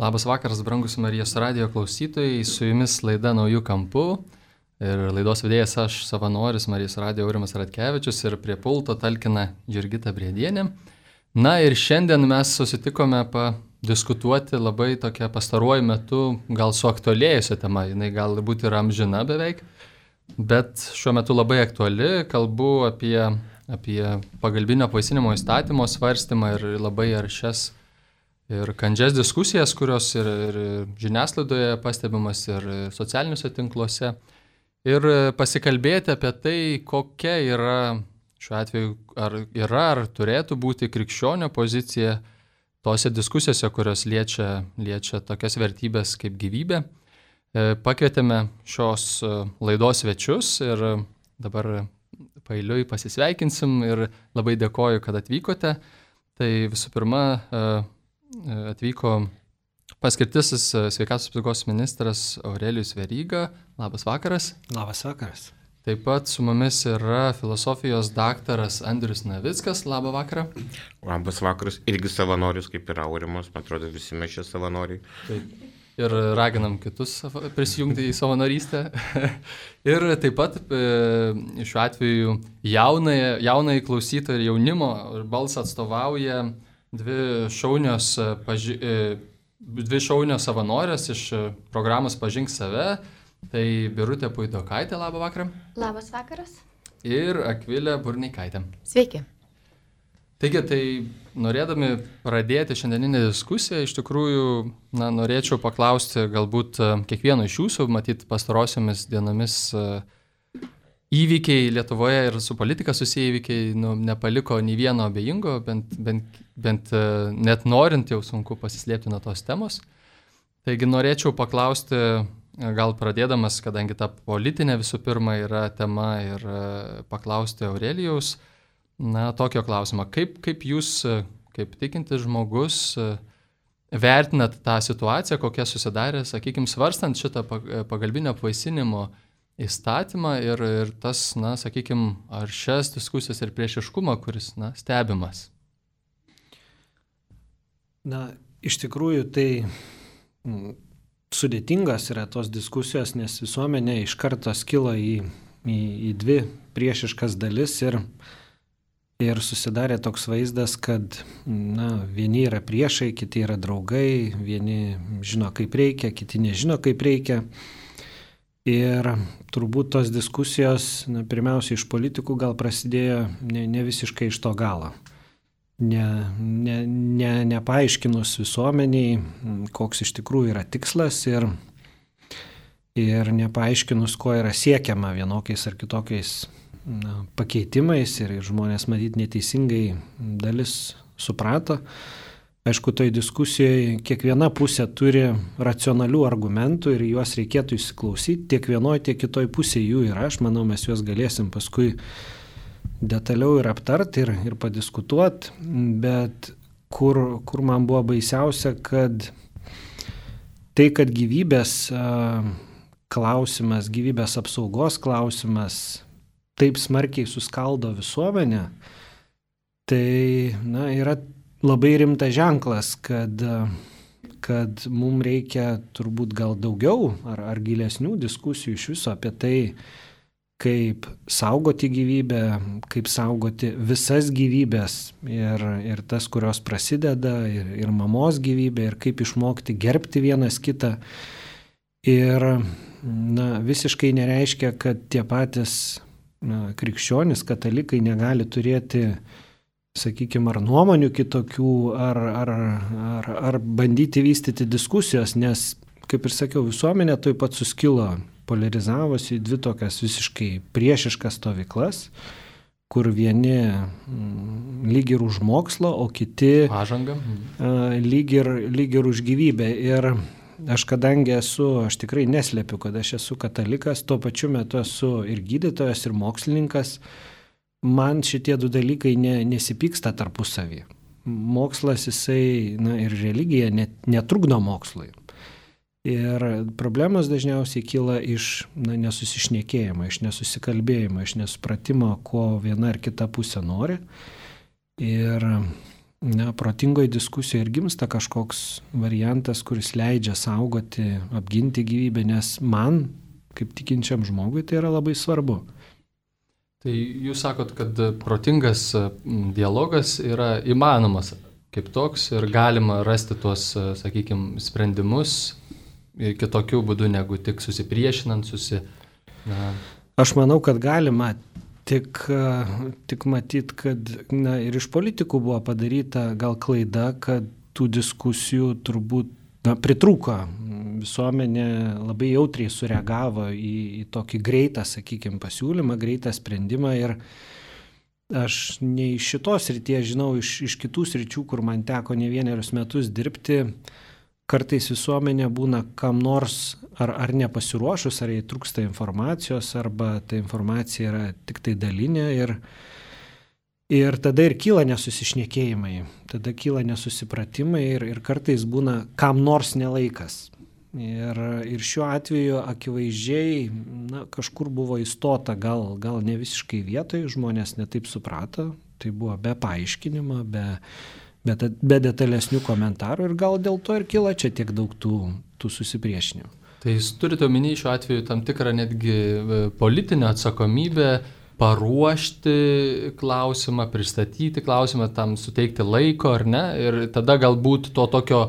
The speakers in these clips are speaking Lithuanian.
Labas vakaras, brangus Marijos radijo klausytojai, su jumis laida Naujų kampų ir laidos vedėjas aš, savanoris Marijos radijo Aurimas Ratkevičius ir prie pulto talkina Jurgita Briedienė. Na ir šiandien mes susitikome padiskutuoti labai tokia pastaruoju metu gal suaktualėjusią temą, jinai galbūt yra amžina beveik, bet šiuo metu labai aktuali, kalbu apie pagalbinio apvaisinimo įstatymo svarstymą ir labai aršias ir kandžias diskusijas, kurios ir žiniasklaidoje pastebimas ir socialiniuose tinkluose. Ir pasikalbėti apie tai, kokia yra šiuo atveju, ar turėtų būti krikščionio pozicija tose diskusijose, kurios liečia tokias vertybės kaip gyvybė. Pakvietėme šios laidos svečius ir dabar paeiliui pasisveikinsim ir labai dėkoju, kad atvykote. Tai visų pirma, atvyko paskirtasis sveikatos apsaugos ministras Aurelijus Veryga. Labas vakaras. Labas vakaras. Taip pat su mumis yra filosofijos daktaras Andrius Navickas. Labą vakarą. Labas vakaras. Irgi savanoris kaip ir Aurimas. Man atrodo, visi mes čia savanoriai. Taip. Ir raginam kitus prisijungti į savanorystę. Ir taip pat šiuo atveju jaunai klausytojai ir jaunimo balsą atstovauja dvi šaunios savanorės iš programos Pažink save. Tai Birutė Puidokaitė, labą vakarą. Labas vakaras. Ir Akvilė Burneikaitė. Sveiki. Taigi, tai norėdami pradėti šiandieninę diskusiją, iš tikrųjų, norėčiau paklausti galbūt kiekvieno iš jūsų, matyt, pastarosiomis dienomis įvykiai Lietuvoje ir su politika susiję įvykiai nepaliko nei vieno abejingo, bent net norint jau sunku pasislėpti nuo tos temos. Taigi norėčiau paklausti, gal pradėdamas, kadangi ta politinė visų pirma yra tema, ir paklausti Aurelijaus, tokio klausimo. Kaip jūs, kaip tikintis žmogus, vertinat tą situaciją, kokia susidarė, sakykime, svarstant šitą pagalbinio apvaisinimo įstatymą ir tas, sakykime, aršias diskusijas ir priešiškumą, kuris, stebimas? Iš tikrųjų, tai sudėtingas yra tos diskusijos, nes visuomenė iš karto skilo į dvi priešiškas dalis ir susidarė toks vaizdas, kad vieni yra priešai, kiti yra draugai, vieni žino kaip reikia, kiti nežino kaip reikia. Ir turbūt tos diskusijos, pirmiausia, iš politikų gal prasidėjo ne visiškai iš to galo. Nepaaiškinus visuomeniai, koks iš tikrųjų yra tikslas ir nepaaiškinus, ko yra siekiama vienokiais ar kitokiais pakeitimais ir žmonės matyt neteisingai dalis suprato. Aišku, toj diskusijoje kiekviena pusė turi racionalių argumentų ir juos reikėtų įsiklausyti. Tiek vienoje, tiek kitoje pusėje jų yra. Aš manau, mes juos galėsim paskui detaliau ir aptarti ir padiskutuoti. Bet kur man buvo baisiausia, kad gyvybės klausimas, gyvybės apsaugos klausimas taip smarkiai suskaldo visuomenę, tai yra labai rimtas ženklas, kad mums reikia turbūt gal daugiau ar gilesnių diskusijų iš viso apie tai, kaip saugoti gyvybę, kaip saugoti visas gyvybės ir tas, kurios prasideda, ir mamos gyvybė, ir kaip išmokti gerbti vienas kitą. Ir visiškai nereiškia, kad tie patys krikščionys, katalikai negali turėti, sakykime, ar nuomonių kitokių, ar bandyti vystyti diskusijos, nes, kaip ir sakiau, visuomenė tuoj pat suskilo, polarizavosi į dvi tokias visiškai priešiškas stovyklas, kur vieni lyg ir už mokslą, o kiti pažangą, lyg ir už gyvybę. Ir aš kadangi aš tikrai neslepiu, kad aš esu katalikas, tuo pačiu metu esu ir gydytojas, ir mokslininkas. Man šitie du dalykai nesipyksta tarpusavį. Mokslas, jisai, ir religija netrukdo mokslui. Ir problemos dažniausiai kyla iš nesusišnekėjimo, iš nesusikalbėjimo, iš nesupratimo, ko viena ar kita pusė nori. Ir protingoje diskusijoje ir gimsta kažkoks variantas, kuris leidžia saugoti, apginti gyvybę, nes man, kaip tikinčiam žmogui, tai yra labai svarbu. Tai jūs sakot, kad protingas dialogas yra įmanomas kaip toks ir galima rasti tuos, sakykime, sprendimus kitokių būdų negu tik susipriešinant, Aš manau, kad galima, tik matyt, kad ir iš politikų buvo padaryta gal klaida, kad tų diskusijų turbūt pritrūko. Visuomenė labai jautriai sureagavo į tokį greitą, sakykime, pasiūlymą, greitą sprendimą ir aš ne iš šitos srities žinau, iš kitų sričių, kur man teko ne vienerius metus dirbti, kartais visuomenė būna kam nors ar nepasiruošus, ar jai trūksta informacijos, arba ta informacija yra tik tai dalinė ir tada ir kyla nesusišnekėjimai, tada kyla nesusipratimai ir kartais būna kam nors nelaikas. Ir šiuo atveju akivaizdžiai kažkur buvo įstota, gal ne visiškai vietoj, žmonės netaip suprato, tai buvo be paaiškinimo, be detalesnių komentarų ir gal dėl to ir kyla čia tiek daug tų susipriešinimų. Tai jūs turite omeny šiuo atveju tam tikrą netgi politinę atsakomybę paruošti klausimą, pristatyti klausimą, tam suteikti laiko ar ne, ir tada galbūt to tokio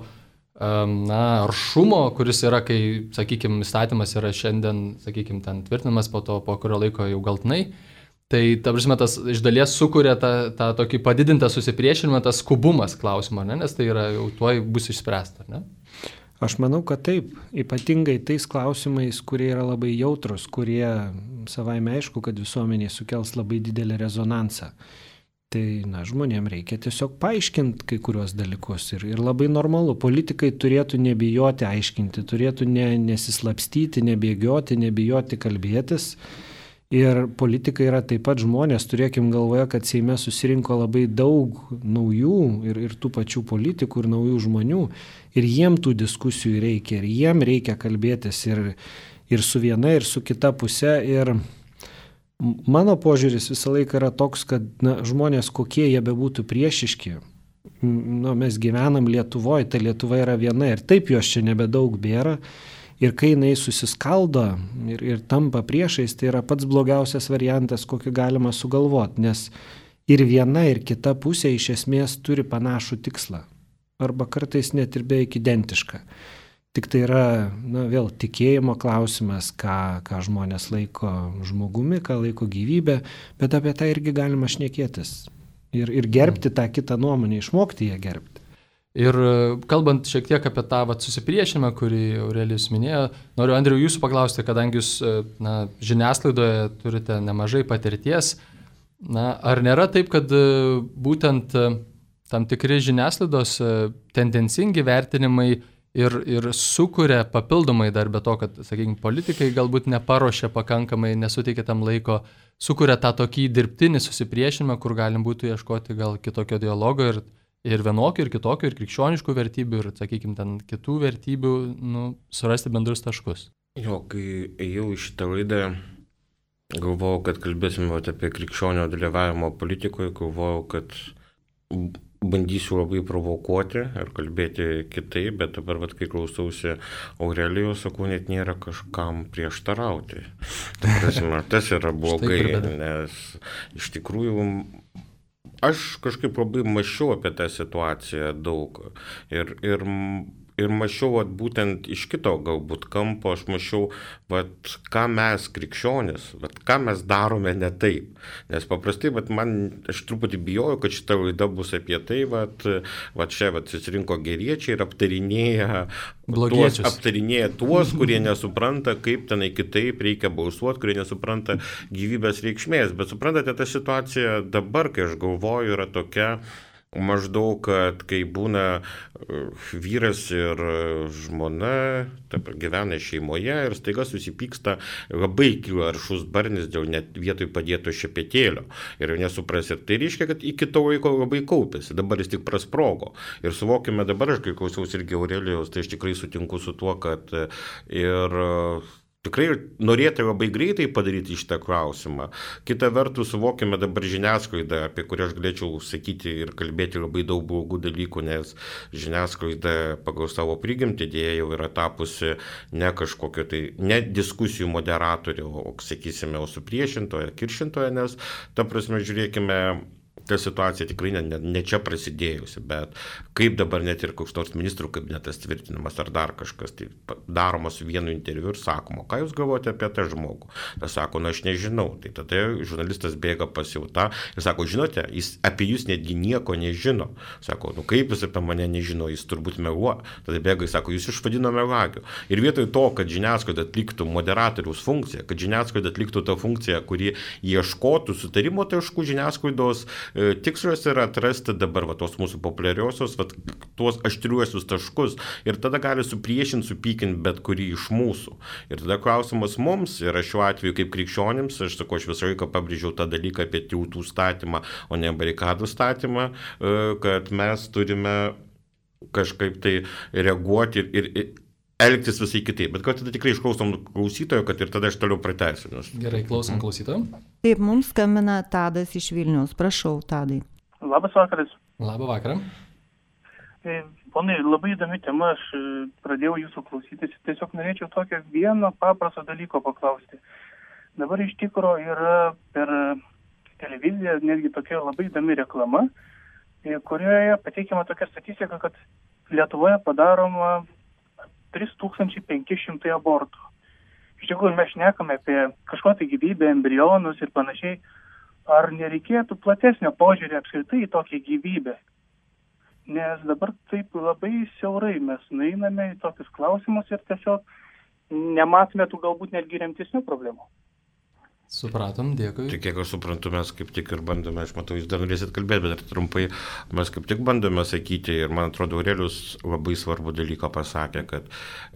aršumo, kuris yra, kai, sakykime, įstatymas yra šiandien, sakykime, ten tvirtinamas, po kurio laiko jau galtinai, tai, ta prasme, tas iš dalies sukuria tą tokį padidintą susipriešinimą, tas skubumas klausimo, ne? Nes tai yra jau tuoj bus išspręsta, ne? Aš manau, kad taip, ypatingai tais klausimais, kurie yra labai jautrus, kurie savaime aišku, kad visuomeniai sukels labai didelį rezonansą. Tai, žmonėms reikia tiesiog paaiškinti kai kurios dalykus ir labai normalu. Politikai turėtų nebijoti aiškinti, turėtų nesislapstyti, nebėgioti, nebijoti kalbėtis. Ir politikai yra taip pat žmonės, turėkim galvoje, kad Seime susirinko labai daug naujų ir tų pačių politikų ir naujų žmonių. Ir jiem tų diskusijų reikia, ir jiem reikia kalbėtis ir su viena, ir su kita puse. Ir mano požiūris visą laiką yra toks, kad žmonės, kokie jie bebūtų priešiški, mes gyvenam Lietuvoje, ta Lietuva yra viena ir taip jos čia nebedaug bėra. Ir kai jinai susiskaldo ir tampa priešais, tai yra pats blogiausias variantas, kokį galima sugalvoti, nes ir viena, ir kita pusė iš esmės turi panašų tikslą, arba kartais net ir beveik identišką. Tik tai yra, vėl tikėjimo klausimas, ką žmonės laiko žmogumi, ką laiko gyvybę, bet apie tai irgi galima šnekėtis. Ir gerbti tą kitą nuomonę, išmokti ją gerbti. Ir kalbant šiek tiek apie tą susipriešinimą, kurį Aurelijus minėjo, noriu, Andriau, jūsų paklausti, kadangi jūs žiniasklaidoje turite nemažai patirties, ar nėra taip, kad būtent tam tikri žiniasklaidos tendencingi vertinimai ir sukuria papildomai dar be to, kad, sakykime, politikai galbūt neparuošia pakankamai, nesuteikia tam laiko, sukuria tą tokį dirbtinį susipriešinimą, kur galim būtų ieškoti gal kitokio dialogo ir vienokio, ir kitokio, ir krikščioniškų vertybių, ir, sakykime, ten kitų vertybių, surasti bendrus taškus. Jo, kai ėjau į šitą laidą, galvojau, kad kalbėsime apie krikščionio dalyvavimo politikoje, galvojau, kad bandysiu labai provokuoti ir kalbėti kitaip, bet dabar, kai klausausi Aurelijos, sakau, net nėra kažkam prieštarauti. Tas yra blogai, nes iš tikrųjų aš kažkaip labai mąsčiau apie tą situaciją daug ir mąsčiau būtent iš kito galbūt kampo, aš mąsčiau, ką mes krikščionys, ką mes darome ne taip. Nes paprastai, aš truputį bijojau, kad šita laida bus apie tai, čia susirinko geriečiai ir aptarinėja tuos, kurie nesupranta, kaip tenai kitaip reikia balsuoti, kurie nesupranta gyvybės reikšmės. Bet suprantate, ta situacija dabar, kai aš galvoju, yra tokia, maždaug, kad kai būna vyras ir žmona gyvena šeimoje ir staiga susipyksta, labai kyla aršus barnis dėl net vietoj padėto šepetėlio ir nesuprasi. Tai reiškia, kad iki to laiko labai kaupėsi, dabar jis tik prasprogo. Ir suvokime dabar, aš kai klausiausi irgi Aurelijos, tai aš tikrai sutinku su tuo, kad ir tikrai norėtų labai greitai padaryti šitą klausimą. Kita vertus, suvokime dabar žiniasklaidą, apie kurią aš galėčiau sakyti ir kalbėti labai daug blogų dalykų, nes žiniasklaida pagal savo prigimtį dėja jau yra tapusi ne kažkokio tai, ne diskusijų moderatorių, o, sakysime, o supriešintoje, kiršintoje, nes, ta prasme, žiūrėkime, ta situacija tikrai ne čia prasidėjusi, bet kaip dabar net ir koks nors ministrų kabinetas tvirtinamas ar dar kažkas, tai daroma su vienu interviu ir sakoma, ką jūs galvojate apie tą žmogų? Tas sako, aš nežinau. Tai tada žurnalistas bėga pas jau tą ir sako, žinote, jis apie jūs netgi nieko nežino. Sako, kaip jis apie mane nežino, jis turbūt meluoja. Tada bėga, jis sako, jūs išvadino melagiu. Ir vietoj to, kad žiniasklaida atliktų moderatoriaus funkciją, kad žiniasklaida atliktų tą funkciją, kuri ieškotų sutarimo taškų, žiniasklaidos tikslas yra atrasti dabar tos mūsų populiariosios, tuos aštriuosius taškus ir tada gali supriešinti, supykinti bet kurį iš mūsų. Ir tada klausimas mums yra šiuo atveju kaip krikščionims, aš visą laiką pabrėžiau tą dalyką apie tiltų statymą, o ne barikadų statymą, kad mes turime kažkaip tai reaguoti ir elgtis visai kitaip. Bet kad tada tikrai išklausom klausytojo, kad ir tada aš toliau pratęsiu. Nes... Gerai, klausom klausytojo. Taip, mums skambina Tadas iš Vilniaus. Prašau, Tadai. Labas vakaras. Labą vakarą. Ponai, labai įdomi tema, aš pradėjau jūsų klausytis. Tiesiog norėčiau tokio vieno paprasto dalyko paklausti. Dabar iš tikro yra per televiziją netgi tokia labai įdomi reklama, kurioje pateikiama tokia statistika, kad Lietuvoje padaroma 3500 abortų. Iš tikrųjų, mes šnekame apie kažkokią gyvybę, embrionus ir panašiai. Ar nereikėtų platesnio požiūrį apskritai į tokią gyvybę? Nes dabar taip labai siaurai mes nueiname į tokius klausimus ir tiesiog nematome tų galbūt netgi rimtesnių problemų. Supratom, dėkui. Tik kiek aš suprantu, mes kaip tik ir bandome, aš matau, jūs dar norėsit kalbėti, bet trumpai mes kaip tik bandome sakyti ir man atrodo, Aurelijus labai svarbų dalyką pasakė, kad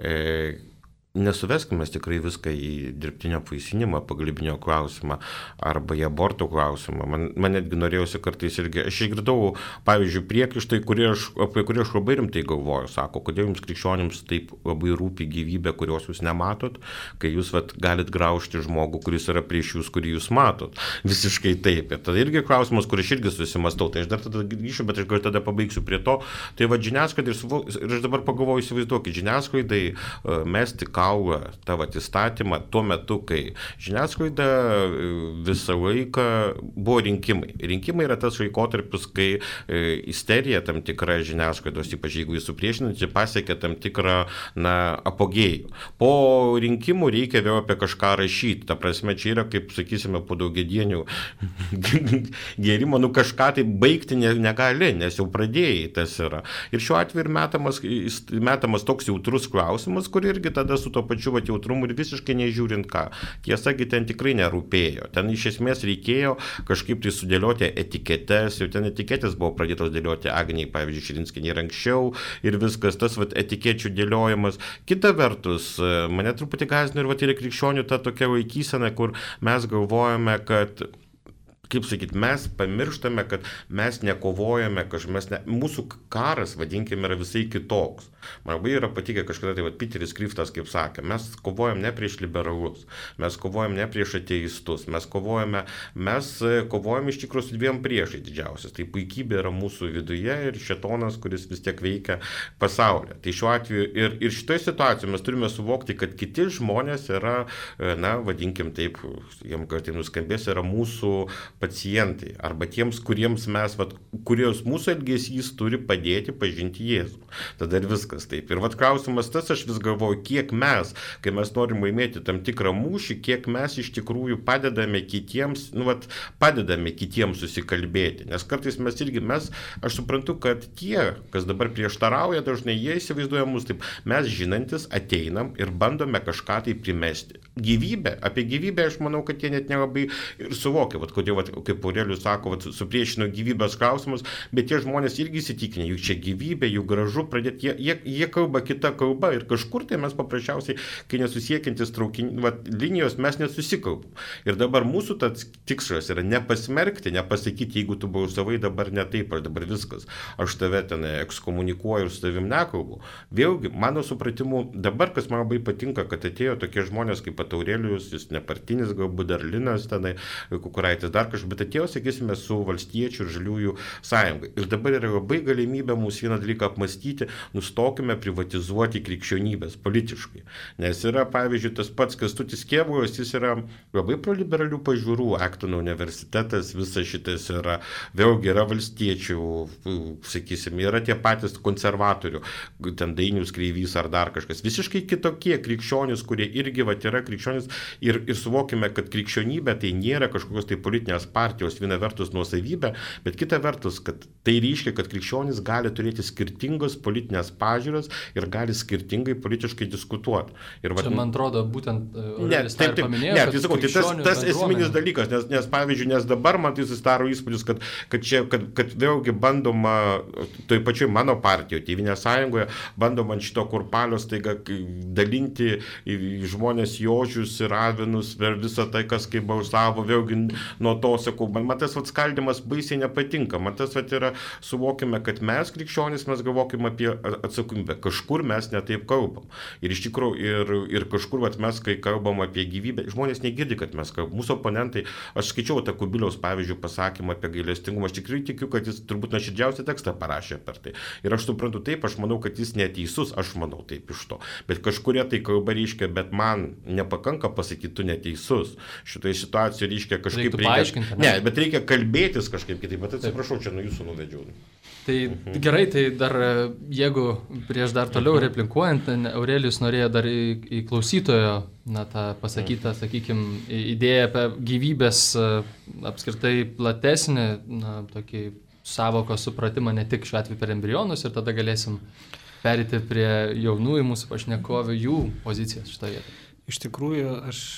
nesuveskime tikrai viską į dirbtinio apvaisinimą, pagalbinio klausimą arba į abortų klausimą. Man netgi norėjusi kartais irgi, aš išgirdau, pavyzdžiui, priekaištai, apie kurį aš labai rimtai galvoju, sako, kodėl jums krikščionims taip labai rūpi gyvybė, kurios jūs nematot, kai jūs galit graužti žmogų, kuris yra prieš jūs, kurį jūs matot. Visiškai taip. Ir tada irgi klausimas, kur aš irgi susimastau, tai aš dar tada grįšiu, bet aš gal tada pabaigsiu prie to. Tai žiniasklaidai, ir aš dabar pagalvoju, įsivaizduokit, žiniasklaidai mesti kaulą tą įstatymą tuo metu, kai žiniasklaida visą laiką buvo rinkimai. Rinkimai yra tas laikotarpis, kai isterija tam tikra žiniasklaidos, ypač jeigu jis supriešinanti, pasiekia tam tikrą apogėjų. Po rinkimų reikia vėl apie kažką rašyti. Ta prasme, čia yra, kaip sakysime, po daugiadienių gėrimo, kažką tai baigti negali, nes jau pradėjai tas yra. Ir šiuo atveju metamas toks jautrus klausimas, kur irgi tada su to pačiu jautrumu ir visiškai nežiūrint ką. Tiesagi ten tikrai nerūpėjo. Ten iš esmės reikėjo kažkaip tai sudėlioti etiketes, jau ten etiketės buvo pradėtos dėlioti Agniai, pavyzdžiui, Širinskienei ir anksčiau ir viskas, tas etikečių dėliojimas. Kita vertus, mane truputį gąsdina ir krikščionių ta tokia laikysena, kur mes galvojame, kad kaip sakyti, mes pamirštame, kad mes nekovojame, mūsų karas, vadinkime, yra visai kitoks. Man labai yra patikę kažkada, tai Piteris Kriftas, kaip sakė, mes kovojam ne prieš liberalus, mes kovojam ne prieš ateistus, mes kovojame iš tikrųjų su dviem priešai didžiausias. Tai puikybė yra mūsų viduje ir šėtonas, kuris vis tiek veikia pasaulyje. Tai šiuo atveju ir šitoje situacijoje mes turime suvokti, kad kiti žmonės yra, vadinkim taip, jiems kartai nuskambės, yra mūsų pacientai, arba tiems, kurios mūsų elgesys turi padėti pažinti Jėzų. Tada ir viskas taip. Ir klausimas tas, aš vis galvoju, kiek mes, kai mes norim laimėti tam tikrą mūšį, kiek mes iš tikrųjų padedame kitiems, padedame kitiems susikalbėti. Nes kartais aš suprantu, kad tie, kas dabar prieštarauja, dažnai jie įsivaizduoja mus taip, mes žinantis ateinam ir bandome kažką tai primesti. Apie gyvybę aš manau, kad jie net nelabai ir suvokia, kodėl, kaip Aurelijus sako, supriešino gyvybės klausimus, bet tie žmonės irgi įsitikinę, juk čia gyvybė, juk gražu pradėti, jie jie kalba kita kalba ir kažkur tai mes paprasčiausiai, kai nesusiekiantis linijos, mes nesusikalbam. Ir dabar mūsų tas tikslas yra nepasmerkti, nepasakyti, jeigu tu balsavai dabar ne taip, ar dabar viskas, aš tave ten ekskomunikuoju ir su tavim nekalbu. Vėlgi, mano supratimu, dabar, kas man labai patinka, kad atėjo tokie žmonės kaip Aurelijus, jis nepartinis, galbūt dar Linas tenai, Kukuraitis dar kažkas, bet atėjo, sakysime, su Valstiečių ir Žaliųjų sąjungai. Ir dabar yra labai galimybė mūsų vieną dalyką apmastyti, nustokime privatizuoti krikščionybės politiškai. Nes yra, pavyzdžiui, tas pats Kęstutis Kėvalas, jis yra labai proliberalių pažiūrų, Aktono universitetas, visas šitas yra, vėlgi yra valstiečių, sakysime, yra tie patys konservatorių, ten Dainius Kreivys ar dar kažkas. Visiškai kitokie krikščionys, kurie irgi yra krikščionys ir suvokime, kad krikščionybė tai nėra kažkokios tai politinės partijos, viena vertus nuosavybė, bet kita vertus, kad tai reiškia, kad krikščionys gali turėti skirtingas politinės pažiūras ir gali skirtingai politiškai diskutuoti. Ir čia, man atrodo, būtent taip, tas esminis dalykas, nes pavyzdžiui, nes dabar man tai susidaro įspūdis, kad vėlgi bandoma, toj pačioj mano partijoje, Tėvynės sąjungoje, bandoma ant šito kurpalio staiga dalinti žmonės Jožius ir Avinus per visą tai, kas kaip balsavo, vėlgi nuo to sakau, man tas skaldimas baisiai nepatinka, man tas yra, suvokime, kad mes krikščionys, mes galvokime apie atsakomybę, kažkur mes netaip kalbam. Ir iš tikrųjų, ir kažkur mes, kai kalbam apie gyvybę, žmonės negirdi, kad mes kalbam. Mūsų oponentai, aš skaičiau tą Kubiliaus, pavyzdžiui, pasakymą apie gailestingumą, aš tikrai tikiu, kad jis turbūt nuoširdžiausią tekstą parašė per tai. Ir aš suprantu taip, aš manau, kad jis neteisus, aš manau taip iš to. Bet kažkurie tai kalba reiškia, bet man nepakanka pasakyti, tu neteisus. Šitoje situacijoje reiškia kažkaip bet reikia kalbėtis kažkaip kitaip, bet atsiprašau, čia nuo jūsų nuvedžiau. Tai gerai, tai dar, jeigu prieš dar toliau replikuojant, Aurelijus norėjo dar į klausytojo, tą pasakytą, sakykime, idėją apie gyvybės apskritai platesnį, tokį savokos supratimą, ne tik šiuo atveju per embrionus, ir tada galėsim perėti prie jaunųjų mūsų pašnekovių, jų pozicijas šitoje vietoje. Iš tikrųjų,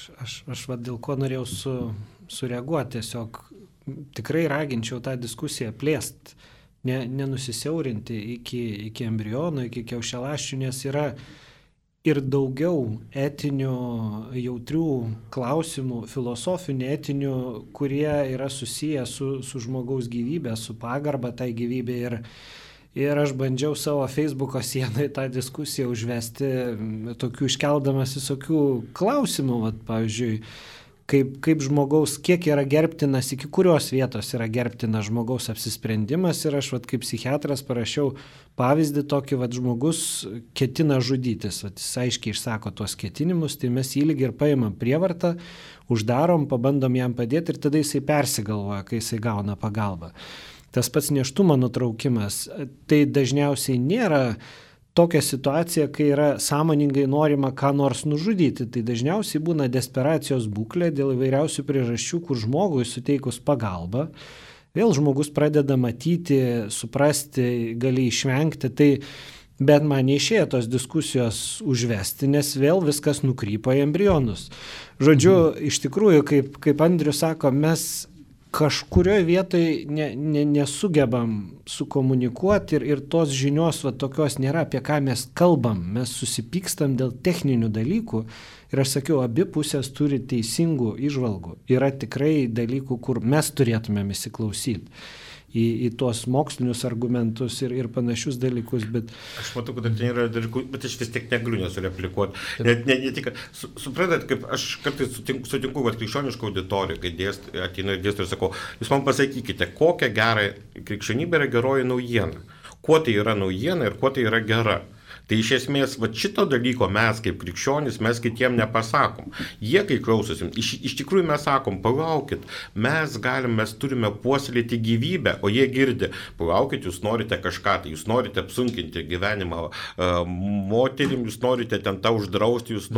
aš dėl ko norėjau sureaguoti, tiesiog tikrai raginčiau tą diskusiją plėsti, nenusisiaurinti iki embrionų, iki kiaušialąsčių, nes yra ir daugiau etinių, jautrių klausimų, filosofinių, etinių, kurie yra susiję su žmogaus gyvybė, su pagarba tai gyvybė. Ir aš bandžiau savo Facebooko sienai tą diskusiją užvesti, tokių iškeldamas visokių klausimų, pavyzdžiui, kaip žmogaus, kiek yra gerbtinas, iki kurios vietos yra gerbtinas žmogaus apsisprendimas. Ir aš kaip psichiatras parašiau pavyzdį tokį, žmogus ketina žudytis, jis aiškiai išsako tuos ketinimus, tai mes jį lyg ir paimam prievartą, uždarom, pabandom jam padėti ir tada jisai persigalvoja, kai jisai gauna pagalbą. Tas pats nėštumo nutraukimas, tai dažniausiai nėra tokia situacija, kai yra sąmoningai norima ką nors nužudyti. Tai dažniausiai būna desperacijos būklė dėl įvairiausių priežasčių, kur žmogui suteikus pagalbą, vėl žmogus pradeda matyti, suprasti, gali išvengti. Bet man neišėjo tos diskusijos užvesti, nes vėl viskas nukrypo į embrionus. Žodžiu, iš tikrųjų, kaip Andrius sako, mes kažkurioje vietoje nesugebam sukomunikuoti ir tos žinios tokios nėra, apie ką mes kalbam. Mes susipykstam dėl techninių dalykų ir aš sakiau, abi pusės turi teisingų įžvalgų. Yra tikrai dalykų, kur mes turėtumėm įsiklausyti į tuos mokslinius argumentus ir panašius dalykus, bet... Aš matau, kad ten yra dalykų, bet aš vis tiek negaliu nesureplikuoti. Ne tik, suprantat, kaip aš kartais sutinku, kad krikščioniško auditoriją, kai ateina ir dėsto ir sakau, jūs man pasakykite, kokia gera krikščionybė yra geroji naujiena. Kuo tai yra naujiena ir kuo tai yra gera. Tai iš esmės, šito dalyko mes kaip krikščionys, mes kitiem nepasakom. Jie, kai klausosim, iš tikrųjų mes sakom, palaukit, mes turime puoselėti gyvybę, o jie girdi, palaukit, jūs norite kažką, tai jūs norite apsunkinti gyvenimą moterim, jūs norite ten tą uždrausti, jūs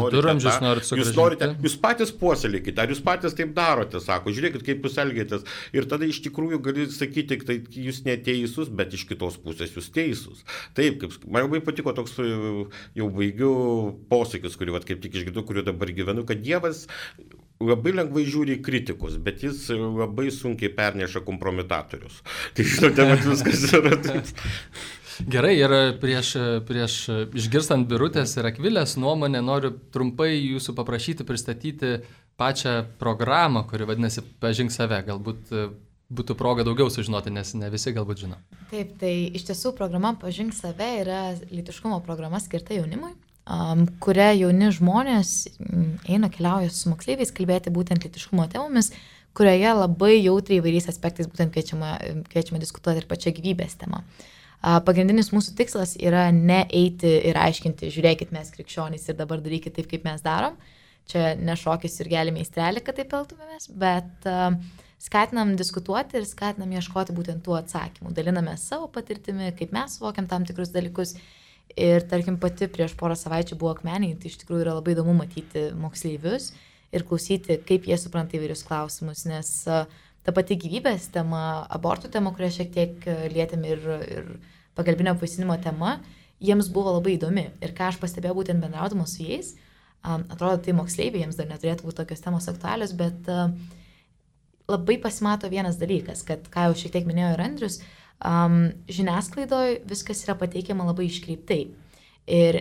norite, jūs patys puoselėkite, ar jūs patys taip darote, sako, žiūrėkit, kaip jūs elgėtės. Ir tada iš tikrųjų gali sakyti, tai jūs neteisus, bet iš kitos pusės jūs teisus. Taip, man labai patiko toks jau baigiu posakius, kurį kaip tik išgirdau, kuriuo dabar gyvenu, kad Dievas labai lengvai žiūri į kritikus, bet jis labai sunkiai perneša kompromitatorius. Tai žinote, viskas yra taip. Gerai, ir prieš išgirstant Birutės ir Akvilės nuomonę noriu trumpai jūsų paprašyti pristatyti pačią programą, kuri vadinasi Pažink save. Galbūt būtų proga daugiau sužinoti, nes ne visi galbūt žino. Taip, tai iš tiesų programa Pažink save yra lytiškumo programa skirta jaunimui, kuria jauni žmonės keliauja su moksleiviais kalbėti būtent lytiškumo temomis, kurioje labai jautriai įvairiais aspektais būtent kviečiama diskutuoti ir pačią gyvybės temą. Pagrindinis mūsų tikslas yra ne eiti ir aiškinti, žiūrėkit, mes krikščionys ir dabar darykit taip, kaip mes darom. Čia ne šokis ir gėlė meistrelė, kad taip elgtumėmės, bet skatinam diskutuoti ir skatinam ieškoti būtent tų atsakymų. Daliname savo patirtimi, kaip mes suvokiam tam tikrus dalykus. Ir tarkim pati prieš porą savaičių buvo Akmenėj, tai iš tikrųjų yra labai įdomu matyti moksleivius ir klausyti, kaip jie supranta įvairius klausimus, nes ta pati gyvybės tema, abortų tema, kurią šiek tiek lietėm ir pagalbinio apvaisinimo tema, jiems buvo labai įdomi. Ir ką aš pastebėjau būtent bendraudama su jais, atrodo, tai moksleiviai, jiems dar neturėtų būti tokios temos aktualios, bet labai pasimato vienas dalykas, kad, ką jau šiek tiek minėjo ir Andrius, žiniasklaidoje viskas yra pateikiama labai iškreiptai. Ir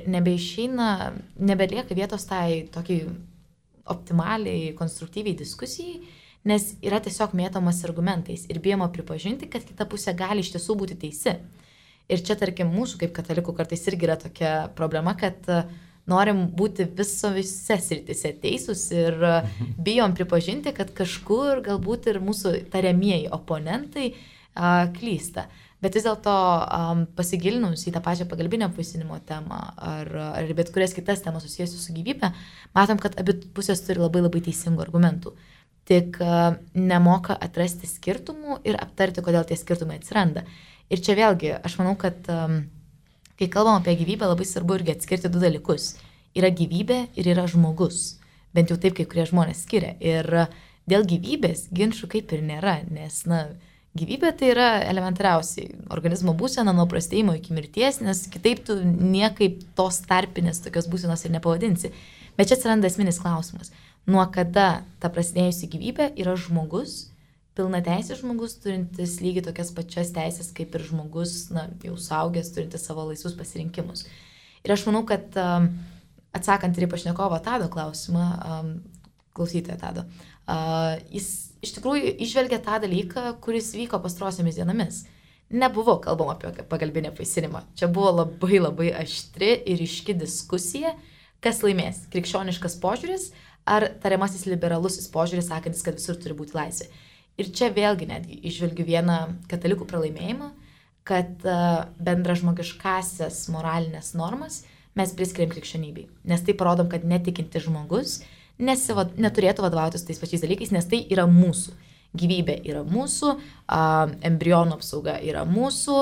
nebelieka vietos tai tokiai optimaliai, konstruktyviai diskusijai, nes yra tiesiog mėtomas argumentais ir bijoma pripažinti, kad kita pusė gali iš tiesų būti teisi. Ir čia, tarkim, mūsų kaip katalikų kartais irgi yra tokia problema, kad norim būti visose srityse teisūs ir bijom pripažinti, kad kažkur galbūt ir mūsų tariamieji oponentai klysta. Bet vis dėlto pasigilinus į tą pačią pagalbinio apvaisinimo temą ar bet kurias kitas temas susijusius su gyvybe, matom, kad abi pusės turi labai labai teisingų argumentų. Tik nemoka atrasti skirtumų ir aptarti, kodėl tie skirtumai atsiranda. Ir čia vėlgi, aš manau, kad kai kalbam apie gyvybę, labai svarbu irgi atskirti du dalykus. Yra gyvybė ir yra žmogus. Bent jau taip, kai kurie žmonės skiria. Ir dėl gyvybės ginčų kaip ir nėra, nes, gyvybė tai yra elementariausiai organizmo būsena nuo prastėjimo iki mirties, nes kitaip tu niekaip tos tarpinės tokios būsenos ir nepavadinsi. Bet čia atsiranda esminis klausimas. Nuo kada ta prasidėjusi gyvybė yra žmogus, pilnateisis žmogus, turintis lygiai tokias pačias teisės kaip ir žmogus, jau suaugęs, turintis savo laisvus pasirinkimus. Ir aš manau, kad atsakant ir į pašnekovo Tado klausimą, klausytojo Tado, jis iš tikrųjų išvelgia tą dalyką, kuris vyko pastarosiomis dienomis. Nebuvo kalbama apie pagalbinį apvaisinimą. Čia buvo labai labai aštri ir ryški diskusija, kas laimės - krikščioniškas požiūris ar tariamasis liberalusis požiūris, sakantis, kad visur turi būti laisvė. Ir čia vėlgi netgi išvelgiu vieną katalikų pralaimėjimą, kad bendražmogiškasias moralinės normas mes priskiriam krikščionybei. Nes tai parodom, kad netikintis žmogus neturėtų vadovautis tais pačiais dalykais, nes tai yra mūsų. Gyvybė yra mūsų, embrionų apsauga yra mūsų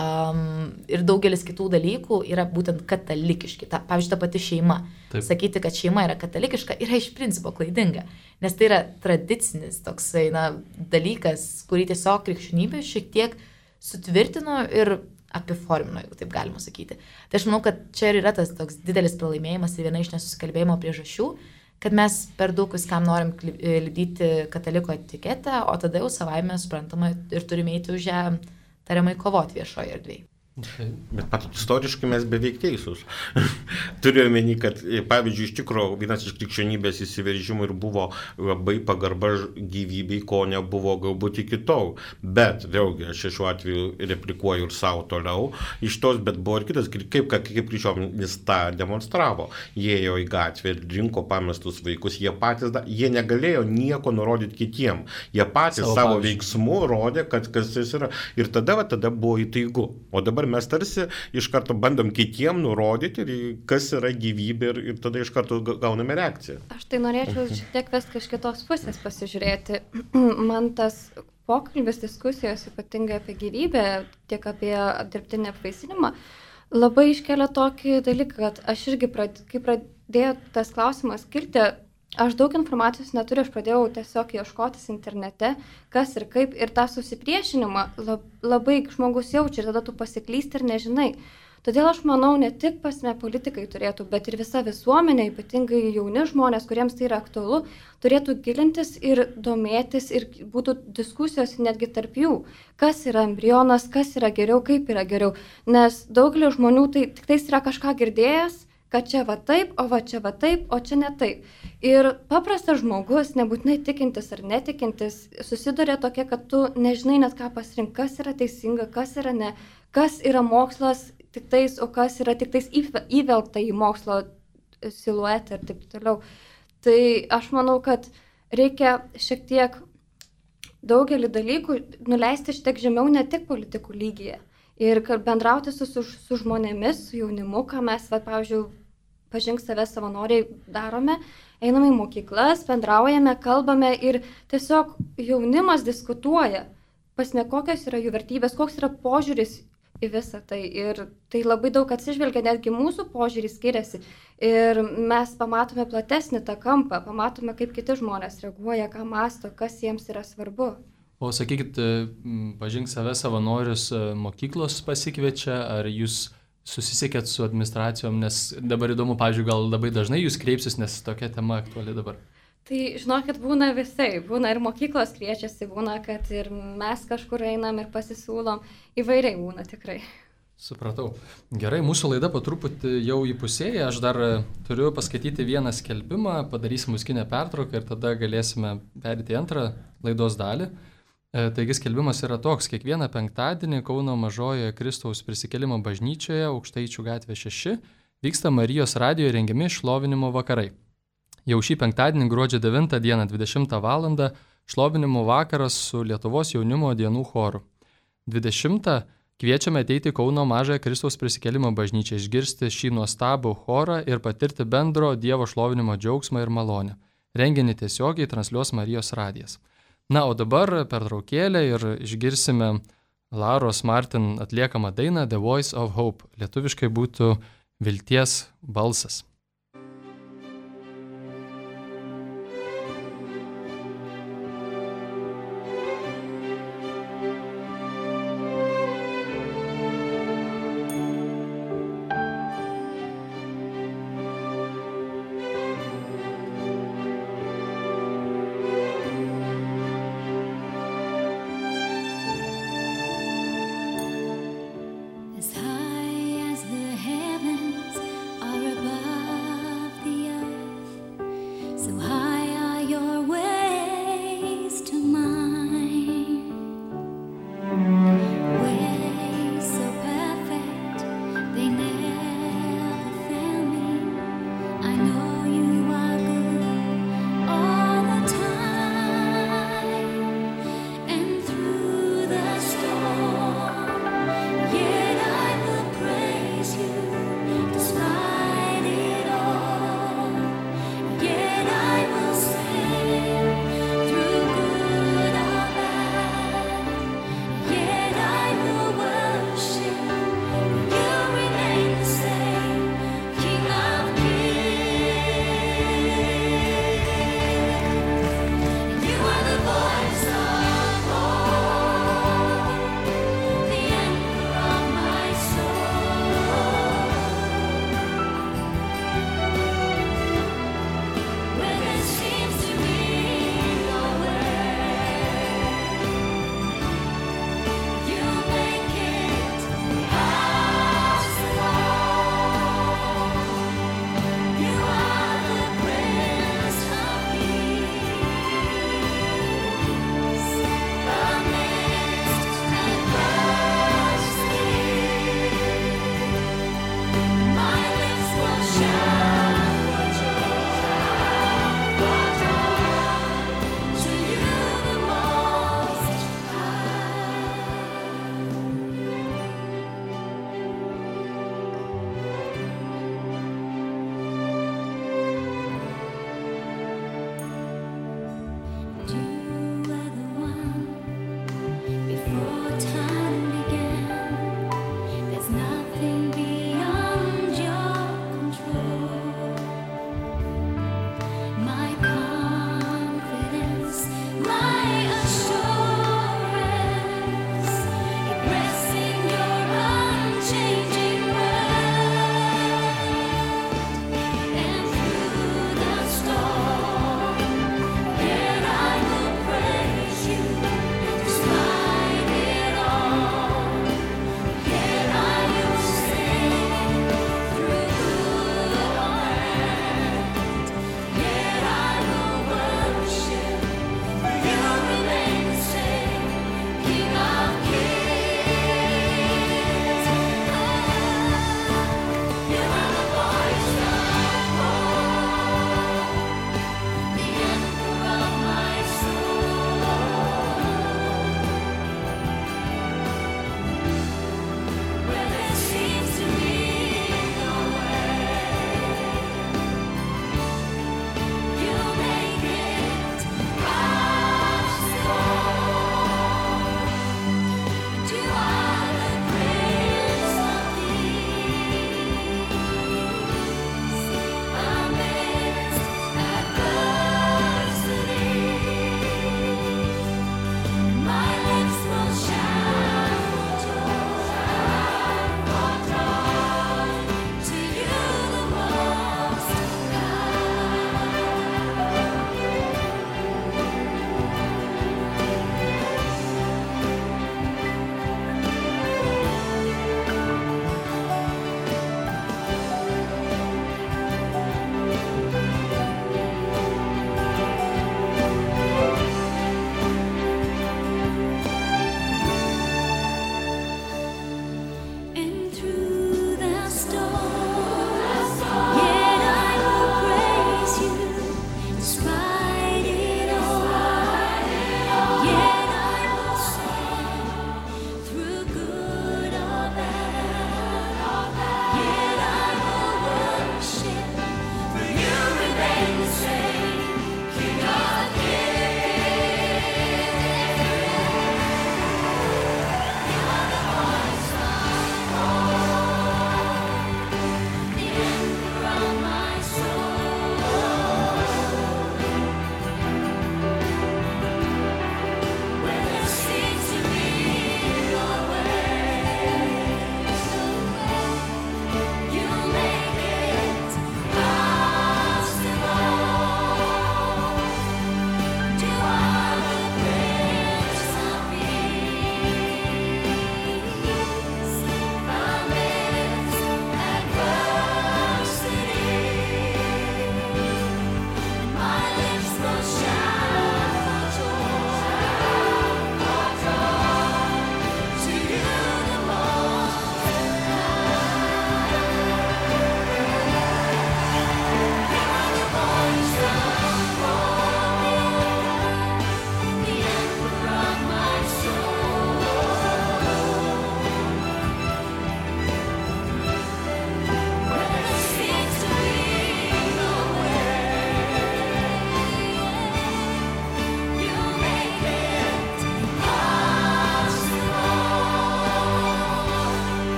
ir daugelis kitų dalykų yra būtent katalikiški. Pavyzdžiui, ta pati šeima. Taip. Sakyti, kad šeima yra katalikiška, yra iš principo klaidinga, nes tai yra tradicinis toksai dalykas, kurį tiesiog krikščionybė šiek tiek sutvirtino ir apiformino, jeigu taip galima sakyti. Tai aš manau, kad čia ir yra tas toks didelis pralaimėjimas ir viena iš nesusikalbėjimo priežasčių, kad mes per daug viskam norim lydyti kataliko etiketę, o tada jau savaime suprantama ir turime eiti už ją tariamai kovoti viešoje erdvėje. Bet pat istoriškai mes beveik teisūs. Turiu omeny, kad, pavyzdžiui, iš tikrųjų, vienas iš krikščionybės įsiveržimų ir buvo labai pagarba gyvybei, ko nebuvo galbūt iki tol. Bet, vėlgi, aš šiuo atveju replikuoju ir savo toliau iš tos, bet buvo ir kitas, kaip krikščionys tą demonstravo. Jie ėjo į gatvę ir rinko pamestus vaikus, jie negalėjo nieko nurodyti kitiem. Jie patys savo veiksmų rodė, kad kas jis yra. Ir tada buvo įtaigu. O dabar mes tarsi iš karto bandom kitiem nurodyti, kas yra gyvybė ir tada iš karto gauname reakciją. Aš tai norėčiau šiek tiek viską iš kitos pusės pasižiūrėti. Man tas pokalbis, diskusijos ypatingai apie gyvybę, tiek apie dirbtinį apvaisinimą, labai iškelia tokį dalyką, kad aš irgi, kai pradėjo tas klausimas kilti, aš daug informacijos neturiu, aš pradėjau tiesiog ieškotis internete, kas ir kaip, ir tą susipriešinimą labai žmogus jaučia ir tada tu pasiklysti ir nežinai. Todėl aš manau, ne tik pasme politikai turėtų, bet ir visa visuomenė, ypatingai jauni žmonės, kuriems tai yra aktualu, turėtų gilintis ir domėtis ir būtų diskusijos netgi tarp jų, kas yra embrionas, kas yra geriau, kaip yra geriau. Nes daugelis žmonių tai tik tais yra kažką girdėjęs, kad čia va taip, o va čia va taip, o čia ne taip. Ir paprastas žmogus, nebūtinai tikintis ar netikintis, susiduria tokia, kad tu nežinai net ką pasirinkti, kas yra teisinga, kas yra ne, kas yra mokslas tik tais, o kas yra tik tais įvelgta į mokslo siluetą ir taip toliau. Tai aš manau, kad reikia šiek tiek daugelį dalykų nuleisti šiek tiek žemiau, ne tik politikų lygyje. Ir bendrauti su žmonėmis, su jaunimu, ką mes, pavyzdžiui, Pažink save savanoriai darome, einame į mokyklas, bendraujame, kalbame ir tiesiog jaunimas diskutuoja, pasme, kokios yra jų vertybės, koks yra požiūris į visą tai. Ir tai labai daug atsižvelgia, netgi mūsų požiūris skiriasi. Ir mes pamatome platesnį tą kampą, pamatome, kaip kiti žmonės reaguoja, ką mąsto, kas jiems yra svarbu. O sakykit, Pažink save savanorius mokyklos pasikviečia, ar jūs susisiekėt su administracijom, nes dabar įdomu, pavyzdžiui, gal labai dažnai jūs kreipsis, nes tokia tema aktuali dabar. Tai žinokit, būna visai, būna ir mokyklos kviečiasi, būna, kad ir mes kažkur einam ir pasisiūlom, įvairiai būna tikrai. Supratau. Gerai, mūsų laida po truputį jau įpusėja, aš dar turiu paskaityti vieną skelbimą, padarysim muzikinę pertrauką ir tada galėsime perėti į antrą laidos dalį. Taigi skelbimas yra toks: kiekvieną penktadienį Kauno Mažojoje Kristaus prisikėlimo bažnyčioje, Aukštaičių gatvė 6, vyksta Marijos radijo rengiami šlovinimo vakarai. Jau šį penktadienį gruodžio 9 dieną 20 val. Šlovinimo vakaras su Lietuvos jaunimo dienų choru. 20 kviečiame ateiti Kauno Mažojo Kristaus prisikėlimo bažnyčią, išgirsti šį nuostabų chorą ir patirti bendro Dievo šlovinimo džiaugsmą ir malonę. Renginį tiesiogiai transliuos Marijos radijas. Na, o dabar pertraukėlę ir išgirsime Laros Martin atliekamą dainą The Voice of Hope. Lietuviškai būtų Vilties balsas. As high as the heavens are above.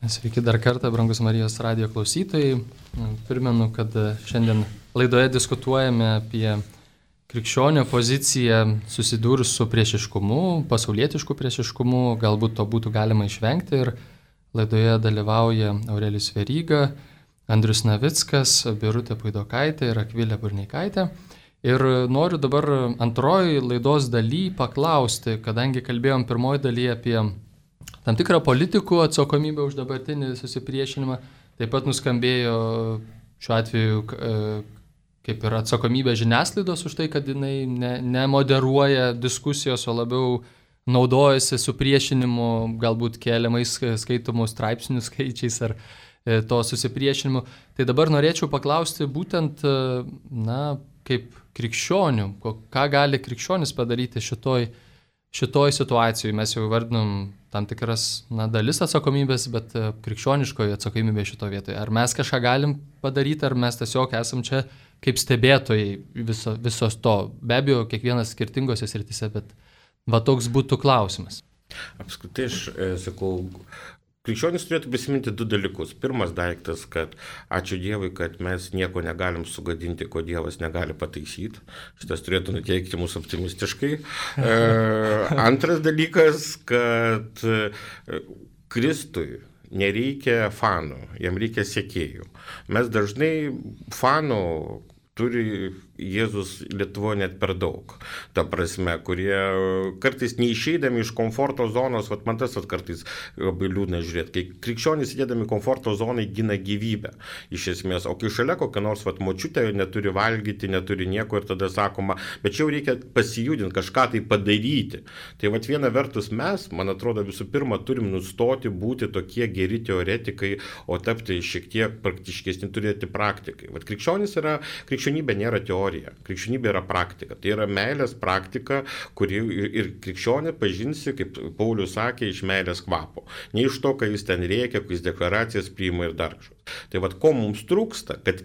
Sveiki dar kartą, brangus Marijos radijo klausytojai. Primenu, kad šiandien laidoje diskutuojame apie krikščionio poziciją susidūrus su priešiškumu, pasaulietišku priešiškumu, galbūt to būtų galima išvengti. Ir laidoje dalyvauja Aurelijus Veryga, Andrius Navickas, Birutė Puidokaitė ir Akvilė Burneikaitė. Ir noriu dabar antroji laidos daly paklausti, kadangi kalbėjom pirmoji daly apie tam tikrą politikų atsakomybę už dabartinį susipriešinimą, taip pat nuskambėjo šiuo atveju kaip ir atsakomybė žiniasklaidos už tai, kad jinai nemoderuoja diskusijos, o labiau naudojasi supriešinimu, galbūt keliamais skaitomų straipsnių skaičiais ar to susipriešinimu. Tai dabar norėčiau paklausti būtent, kaip krikščionių, ką gali krikščionis padaryti šitoj situacijoje. Mes jau vardinom tam tikras dalis atsakomybės, bet krikščioniškoji atsakomybė šito vietoje. Ar mes kažką galim padaryti, ar mes tiesiog esam čia kaip stebėtojai visos to. Be abejo, kiekvienas skirtingose srityse, bet va toks būtų klausimas. Apskritai aš sakau, krikščionis turėtų prisiminti du dalykus. Pirmas daiktas, kad ačiū Dievui, kad mes nieko negalim sugadinti, ko Dievas negali pataisyti. Šitas turėtų nuteikti mūsų optimistiškai. Antras dalykas, kad Kristui nereikia fanų, jam reikia sekėjų. Mes dažnai fanų turi Jėzus Lietuvoje net per daug. Ta prasme, kurie kartais neišeidami iš komforto zonos, man tas kartais labai liūdna žiūrėti, kai krikščionys sėdėdami komforto zonai gina gyvybę iš esmės, o kai šalia kokia nors močiutė neturi valgyti, neturi nieko ir tada sakoma, bet čia jau reikia pasijudinti, kažką tai padaryti. Tai viena vertus mes, man atrodo, visų pirma turim nustoti būti tokie geri teoretikai, o tapti šiek tiek praktiškesni, turėti praktikai. Krikščionybė nėra teorija. Krikščionybė yra praktika. Tai yra meilės praktika, kuri ir krikščionį pažinsi, kaip Paulius sakė, iš meilės kvapo. Ne iš to, kai jis ten rėkia, kai jis deklaracijas priima ir dar kažkas. Tai ko mums trūksta, kad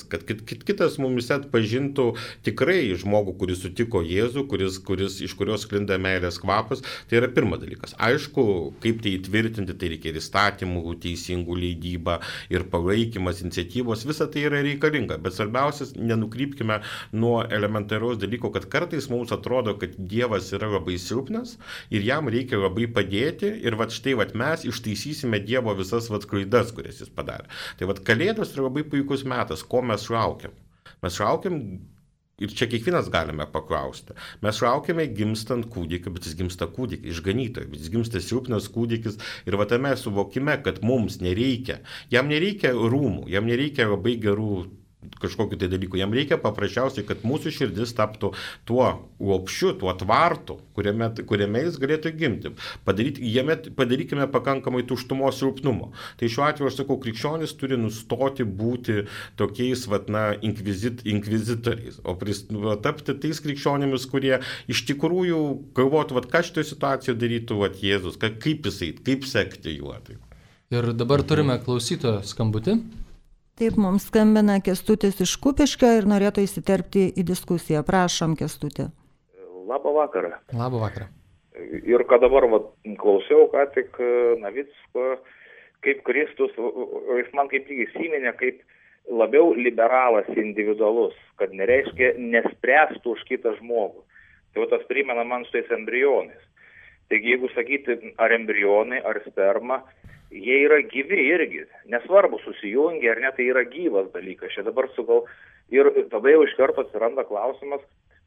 kitas mumis atpažintų tikrai žmogų, kuris sutiko Jėzų, iš kurios sklinda meilės kvapas. Tai yra pirmas dalykas. Aišku, kaip tai įtvirtinti, tai reikia ir įstatymų, teisingų leidybą, ir palaikymas, iniciatyvos, visa tai yra reikalinga. Bet svarbiausias, nenukrypkime nuo elementaraus dalyko, kad kartais mums atrodo, kad Dievas yra labai silpnas ir jam reikia labai padėti ir štai mes ištaisysime Dievo visas klaidas, kurias jis padarė. Tai Kalėdos yra labai puikus metas, ko mes laukiam. Mes laukiam, ir čia kiekvienas galime paklausti, mes laukiame gimstant kūdikį, bet jis gimsta kūdikį, išganytoją, bet jis gimsta silpnas kūdikis ir tame suvokime, kad mums nereikia, jam nereikia rūmų, jam nereikia labai gerų kažkokiu tai dalyku. Jam reikia paprasčiausiai, kad mūsų širdis taptų tuo lopšiu, tuo tvartu, kuriame jis galėtų gimti. Padarykime pakankamai tuštumos silpnumo. Tai šiuo atveju aš sakau, krikščionis turi nustoti būti tokiais inkvizitoriais, o tapti tais krikščionimis, kurie iš tikrųjų galvotų, ką šitoje situacijoje darytų Jėzus, kaip sekti juo. Ir dabar turime klausytojo skambutį. Taip, mums skambina Kęstutis iš Kupiškio ir norėtų įsiterpti į diskusiją. Prašom, Kęstutį. Labą vakarą. Labą vakarą. Ir kad dabar klausiau, ką tik Navicko, kaip Kristus, jis man kaip tik įsiminė, kaip labiau liberalas individualus, kad nereiškia nespręstų už kitą žmogų. Tai tas primena man su tais embrionais. Taigi, jeigu sakyti, ar embrionai, ar sperma, jie yra gyvi irgi, nesvarbu susijungia ar ne, tai yra gyvas dalykas. Čia dabar ir tada jau iš karto atsiranda klausimas,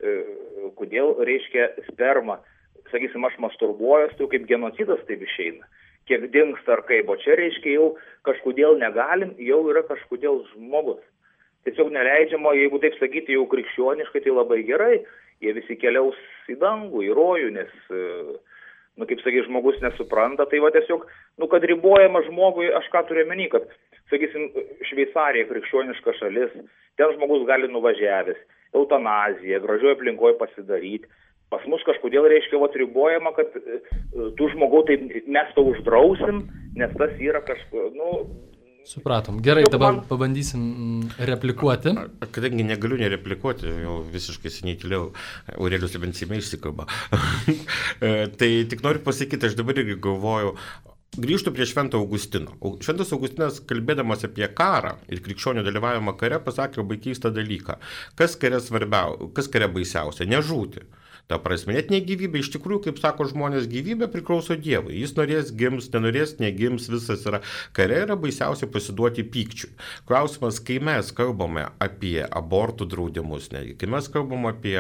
kodėl reiškia sperma, sakysim, aš masturbuojas, tai kaip genocidas taip išeina, kiek dingsta ar kaip, o čia reiškia jau kažkodėl negalim, jau yra kažkodėl žmogus. Tiesiog neleidžiama, jeigu taip sakyti, jau krikščioniškai, tai labai gerai, jie visi keliaus į dangų, į rojų, nes kaip sakai, žmogus nesupranta, tai tiesiog, kad ribojama žmogui, aš ką turiu omeny, kad, sakysim, Šveicarija krikščioniška šalis, ten žmogus gali nuvažiavęs, eutanaziją, gražioje aplinkoje pasidaryti. Pas mus kažkodėl reiškia ribojama, kad tų žmogų tai mes to uždrausim, nes tas yra Supratom. Gerai, dabar pabandysim replikuoti. Kadangi negaliu nereplikuoti, jau visiškai seniai tyliau, Aurelijus Lebensimė išsikalba. Tai tik noriu pasakyti, aš dabar irgi galvoju, grįžtų prie Švento Augustino. Šventas Augustinas, kalbėdamas apie karą ir krikščionių dalyvavimą kare, pasakė labai keistą dalyką. Kas kare baisiausia? Nežūti. Ta prasme, net ne gyvybė, iš tikrųjų, kaip sako žmonės, gyvybė priklauso Dievui. Jis norės gims, nenorės negims, visas yra. Kare yra baisiausia pasiduoti pykčiui. Klausimas, kai mes kalbame apie abortų draudimus, kai mes kalbame apie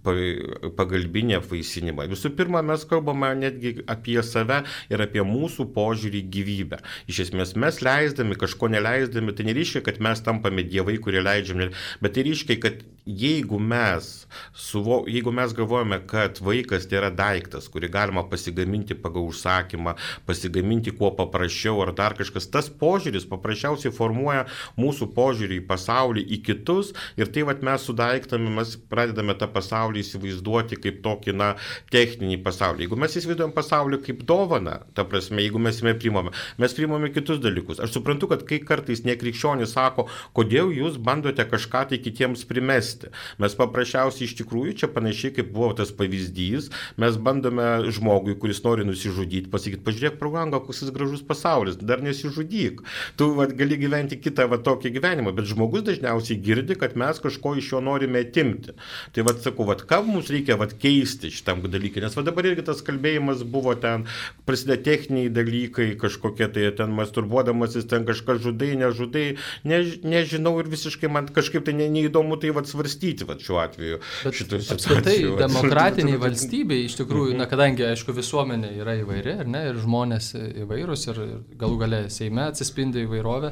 pagalbinį apvaisinimą, visų pirma, mes kalbame netgi apie save ir apie mūsų požiūrį į gyvybę. Iš esmės, mes leisdami, kažko neleisdami, tai nereiškia, kad mes tampame dievai, kurie leidžiam, bet tai reiškia, kad jeigu mes galvojame, kad vaikas tai yra daiktas, kurį galima pasigaminti pagal užsakymą, pasigaminti kuo paprasčiau ar dar kažkas, tas požiūris paprasčiausiai formuoja mūsų požiūrį į pasaulį, į kitus ir tai mes sudaiktami, mes pradedame tą pasaulį įsivaizduoti kaip tokį, techninį pasaulį. Jeigu mes įsivaizduojam pasaulį kaip dovaną, ta prasme, jeigu mes priimame kitus dalykus. Aš suprantu, kad kai kartais nekrikščionys sako, kodėl jūs bandote kažką tai kitiems primesti. Mes paprasčiausiai iš tikrųjų, čia panašiai kaip buvo tas pavyzdys, mes bandome žmogui, kuris nori nusižudyti, pasakyti, pažiūrėk pro langą, koks jis gražus pasaulis, dar nesižudyk. Tu gali gyventi kitą tokį gyvenimą, bet žmogus dažniausiai girdi, kad mes kažko iš jo norime atimti. Tai sakau, ką mums reikia keisti šitam dalykai, nes dabar irgi tas kalbėjimas buvo ten, prasideda techniniai dalykai, kažkokie tai ten masturbuodamasis, ten kažką žudai, nežudai, nežinau ir visiškai man kažkaip tai neįdomu tai svarstyti šiuo atveju. Apskritai, demokratiniai valstybei, iš tikrųjų, kadangi, aišku, visuomenė yra įvairi, ir žmonės įvairūs, ir galų gale Seime atsispindi įvairovė,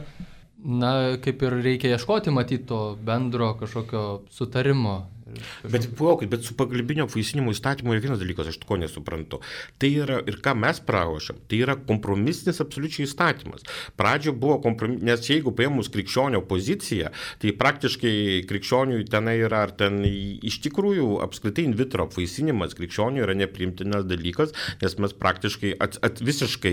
kaip ir reikia ieškoti, matyti to bendro kažkokio sutarimo. Bet su pagalbinio apvaisinimo įstatymu yra vienas dalykas, aš ko nesuprantu. Tai yra, ir ką mes pralošėm, tai yra kompromisinis absoliučiai įstatymas. Pradžio buvo kompromis, nes jeigu paėmus krikščionio poziciją, tai praktiškai krikščionių tenai yra, ar ten iš tikrųjų apskritai in vitro apvaisinimas krikščionių yra nepriimtinas dalykas, nes mes praktiškai visiškai,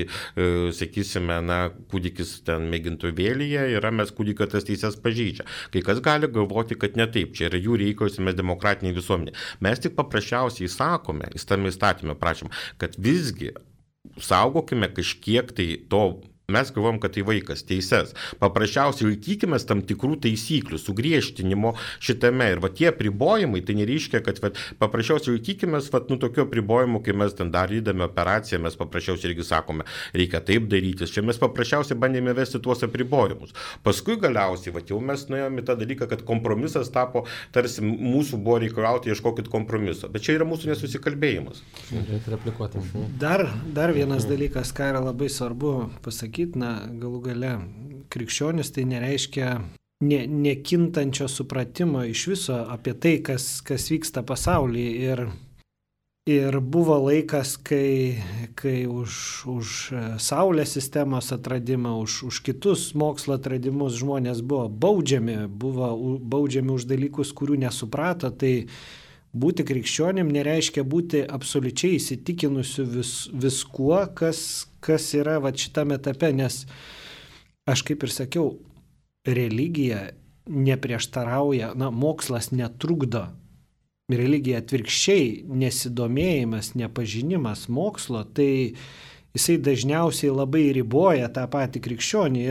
sakysime, kūdikis ten mėgintuvėlyje yra, mes kūdikio tas teises pažeidžia. Kai kas gali galvoti, kad ne taip, čia yra jų reikalas, mes demokratiniai visuomenė. Mes tik paprasčiausiai sakome, įstatymę prašom, kad visgi saugokime kažkiek tai to. Mes galvom, kad tai vaikas teises. Paprasčiausiai laikykime tam tikrų taisyklių, sugriežtinimo šitame. Ir tie pribojimai, tai nereiškia, kad paprasčiausiai laikykime tokio pribojimų, kai mes ten darydami operaciją, mes paprasčiausiai irgi sakome, reikia taip darytis. Čia mes paprasčiausiai bandėme vesti tuos apribojimus. Paskui galiausiai, jau mes nuėjome tą dalyką, kad kompromisas tapo, tarsi mūsų buvo reikalauti, ieškokit kompromiso. Bet čia yra mūsų nesusikalbėjimas. Dar vienas dalykas, ką yra labai svarbu pasakyti, galų gale krikščionis tai nereiškia nekintančio supratimo iš viso apie tai, kas vyksta pasaulyje. Ir buvo laikas, kai už Saulės sistemos atradimą, už kitus mokslo atradimus žmonės buvo baudžiami už dalykus, kurių nesuprato. Tai būti krikščionim nereiškia būti absoliučiai įsitikinusiu viskuo, kas yra šitame etape, nes aš kaip ir sakiau, religija neprieštarauja, mokslas netrukdo. Religija atvirkščiai, nesidomėjimas, nepažinimas mokslo, tai jisai dažniausiai labai riboja tą patį krikščionį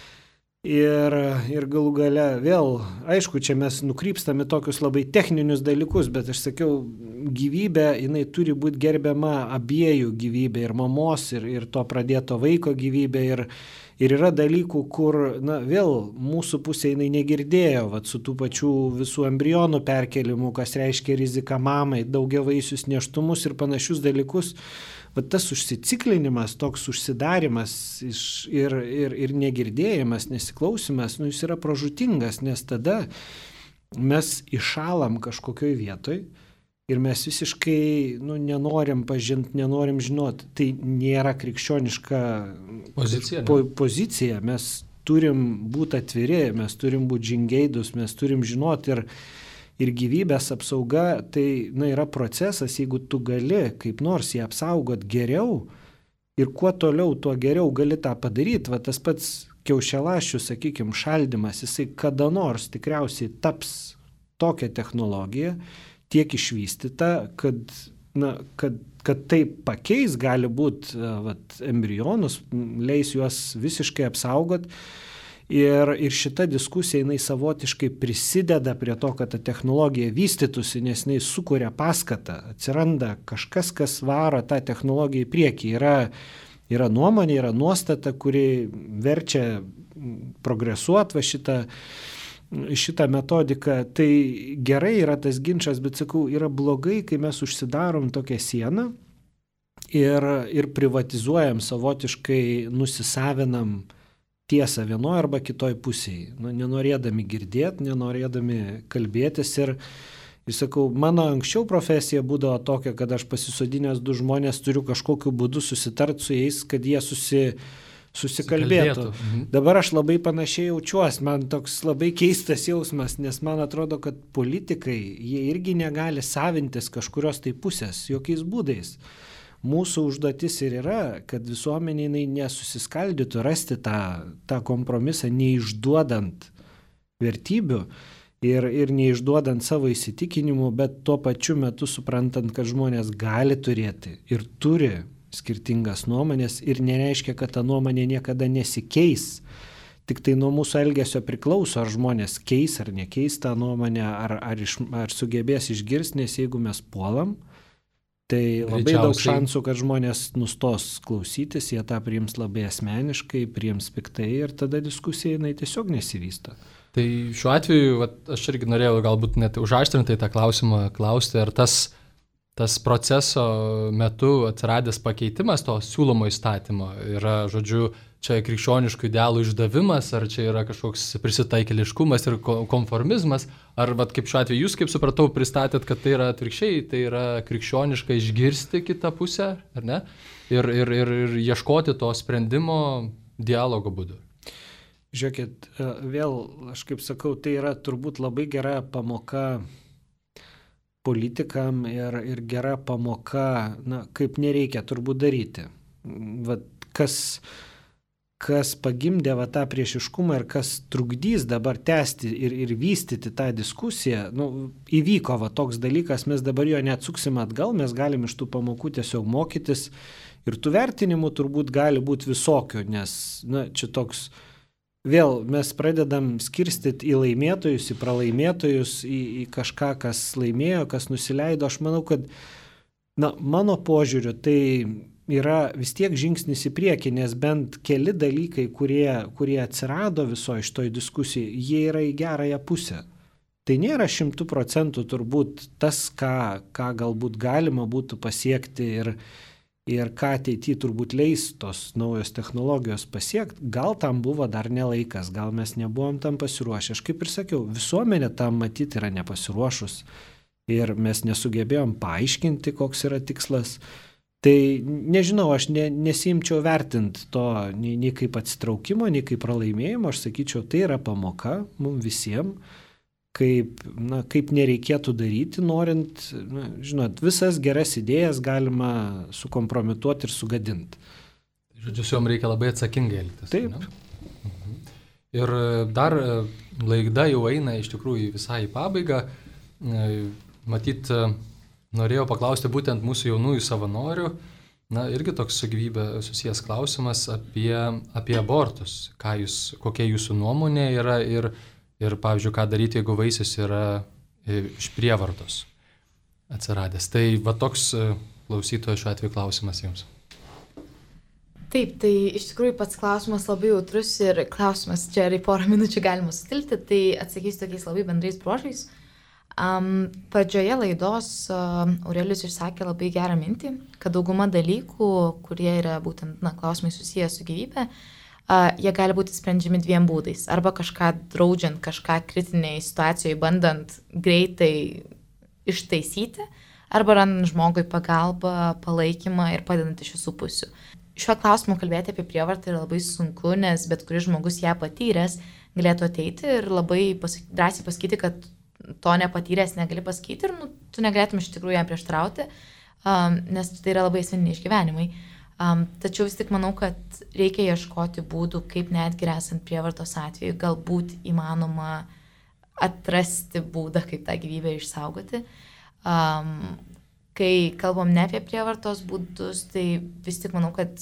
ir galų gale vėl, aišku, čia mes nukrypstame tokius labai techninius dalykus, bet aš sakiau, gyvybė, jinai turi būti gerbiama abiejų gyvybė, ir mamos, ir to pradėto vaiko gyvybė, ir yra dalykų, kur, vėl mūsų pusė jinai negirdėjo, su tų pačių visų embrionų perkelimų, kas reiškia riziką mamai, daugiavaisius nėštumus ir panašius dalykus. Tas užsiciklinimas, toks užsidarimas ir negirdėjimas, nesiklausimas, jis yra pražūtingas, nes tada mes iššalam kažkokioj vietoj ir mes visiškai nenorim pažinti, nenorim žinoti. Tai nėra krikščioniška pozicija. Mes turim būti atviri, mes turim būti žingeidus, mes turim žinoti ir gyvybės apsauga tai yra procesas, jeigu tu gali kaip nors jį apsaugot geriau ir kuo toliau, tuo geriau gali tą padaryti. Tas pats kiaušialąsčių, sakykime, šaldymas, jisai kada nors tikriausiai taps tokia technologija, tiek išvystyta, kad kad tai pakeis, gali būti embrionus, leis juos visiškai apsaugot. Ir šita diskusija, jinai savotiškai prisideda prie to, kad ta technologija vystytųsi, nes jinai sukuria paskatą, atsiranda kažkas, kas varo tą technologiją į priekį. Yra nuomonė, yra nuostata, kuri verčia progresuoti šitą metodiką. Tai gerai yra tas ginčas, bet sakau, yra blogai, kai mes užsidarom tokią sieną ir privatizuojam savotiškai, nusisavinam tiesą vienoje arba kitoj pusėje, nenorėdami girdėti, nenorėdami kalbėtis. Ir sakau, mano anksčiau profesija būdavo tokia, kad aš pasisodinęs 2 žmonės turiu kažkokiu būdu susitart su jais, kad jie susikalbėtų. Dabar aš labai panašiai jaučiuosi, man toks labai keistas jausmas, nes man atrodo, kad politikai, jie irgi negali savintis kažkurios tai pusės, jokiais būdais. Mūsų užduotis ir yra, kad visuomenė nesusiskaldytų, rasti tą kompromisą, neišduodant vertybių ir neišduodant savo įsitikinimų, bet tuo pačiu metu suprantant, kad žmonės gali turėti ir turi skirtingas nuomonės ir nereiškia, kad ta nuomonė niekada nesikeis. Tik tai nuo mūsų elgesio priklauso, ar žmonės keis ar nekeis tą nuomonę, ar sugebės išgirsti, nes jeigu mes puolam, tai labai daug šansų, kad žmonės nustos klausytis, jie tą priims labai asmeniškai, priims piktai ir tada diskusija tiesiog nesivysto. Tai šiuo atveju, aš irgi norėjau galbūt net užaštrintai tą klausimą klausti, ar tas proceso metu atsiradęs pakeitimas to siūlomo įstatymo yra, žodžiu, čia krikščioniškų idealų išdavimas, ar čia yra kažkoks prisitaikėliškumas ir konformizmas, ar kaip šiuo atveju jūs, kaip supratau, pristatėt, kad tai yra atvirkščiai, tai yra krikščioniška išgirsti kitą pusę, ar ne? Ir ieškoti to sprendimo dialogo būdu. Žiūrėkit, vėl, aš kaip sakau, tai yra turbūt labai gera pamoka politikam ir gera pamoka, kaip nereikia turbūt daryti. Kas pagimdė tą priešiškumą ir kas trukdys dabar tęsti ir vystyti tą diskusiją, įvyko toks dalykas, mes dabar jo neatsuksim atgal, mes galim iš tų pamokų tiesiog mokytis ir tų vertinimų turbūt gali būti visokių, nes čia toks, vėl mes pradedam skirstyti į laimėtojus, į pralaimėtojus, į kažką, kas laimėjo, kas nusileido. Aš manau, kad mano požiūriu tai yra vis tiek žingsnis į priekį, nes bent keli dalykai, kurie atsirado visoje šitoj diskusijai, jie yra į gerąją pusę. Tai nėra 100% turbūt tas, ką galbūt galima būtų pasiekti ir ką ateityje turbūt leis tos naujos technologijos pasiekti. Gal tam buvo dar nelaikas, gal mes nebuvom tam pasiruošę. Aš kaip ir sakiau, visuomenė tam matyti yra nepasiruošus ir mes nesugebėjom paaiškinti, koks yra tikslas. Tai nežinau, aš nesiimčiau vertinti to nei kaip atsitraukimo, nei kaip pralaimėjimo, aš sakyčiau, tai yra pamoka mums visiems, kaip nereikėtų daryti, norint, žinot, visas geras idėjas galima sukompromituoti ir sugadinti. Žodžiu, su jom reikia labai atsakingai elgtis. Taip. Ne? Ir dar laida jau eina iš tikrųjų visai į pabaigą. Matyt, norėjau paklausti būtent mūsų jaunųjų savanorių, irgi toks su gyvybė susijęs klausimas apie abortus. Kokia jūsų nuomonė yra ir pavyzdžiui, ką daryti, jeigu vaisius yra iš prievartos atsiradęs. Tai toks klausytojo šiuo atveju klausimas jums. Taip, tai iš tikrųjų pats klausimas labai jautrus ir klausimas čia ir į porą minučių galima sutilpti, tai atsakysiu tokiais labai bendrais bruožais. Pradžioje laidos Aurelijus išsakė labai gerą mintį, kad dauguma dalykų, kurie yra būtent klausimai susiję su gyvybe, jie gali būti sprendžiami 2 būdais. Arba kažką draudžiant, kažką kritinėje situacijoje bandant greitai ištaisyti, arba randant žmogui pagalbą, palaikymą ir padedant iš visų pusių. Šiuo klausimu kalbėti apie prievartą yra labai sunku, nes bet kuris žmogus ją patyręs galėtų ateiti ir labai drąsiai pasakyti, kad to nepatyręs negali pasakyti ir tu negalėtum iš tikrųjų jam prieštarauti, nes tai yra labai asmeniniai išgyvenimai. Tačiau vis tik manau, kad reikia ieškoti būdų, kaip netgi esant prievartos atveju, galbūt įmanoma atrasti būdą, kaip tą gyvybę išsaugoti. kai kalbam ne apie prievartos būdus, tai vis tik manau, kad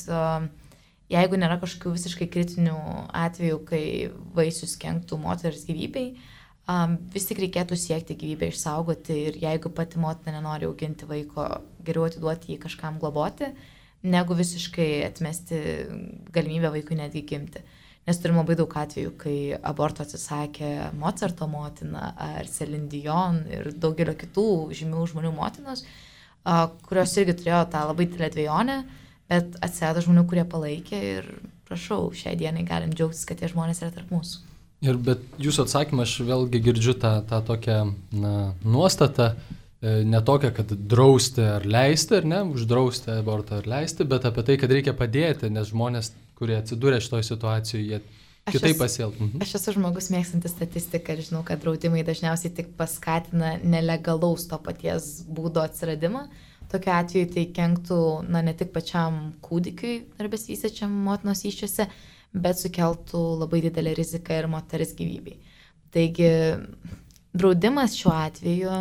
jeigu nėra kažkokių visiškai kritinių atvejų, kai vaisius kenktų moters gyvybei, vis tik reikėtų siekti gyvybę išsaugoti ir jeigu pati motina nenori auginti vaiko, geriau atiduoti jį kažkam globoti, negu visiškai atmesti galimybę vaikui netgi gimti. Nes turim labai daug atvejų, kai aborto atsisakė Mozarto motina ar Celine Dion ir daugelio kitų žymių žmonių motinos, kurios irgi turėjo tą labai didelę dvejonę, bet atsirado žmonių, kurie palaikė ir prašau, šiai dienai galim džiaugtis, kad tie žmonės yra tarp mūsų. Bet jūsų atsakymą aš vėlgi girdžiu tą tokią nuostatą, ne tokią, kad drausti ar leisti, ar ne, uždrausti abortą ar leisti, bet apie tai, kad reikia padėti, nes žmonės, kurie atsidūrė šitoje situacijoje, jie kitaip pasielgtų. Aš esu žmogus mėgstantis statistiką ir žinau, kad draudimai dažniausiai tik paskatina nelegalaus to paties būdo atsiradimą. Tokiu atveju tai kenktų ne tik pačiam kūdikiui ar besivystančiam motinos įsčiose, bet sukeltų labai didelę riziką ir moters gyvybei. Taigi, draudimas šiuo atveju,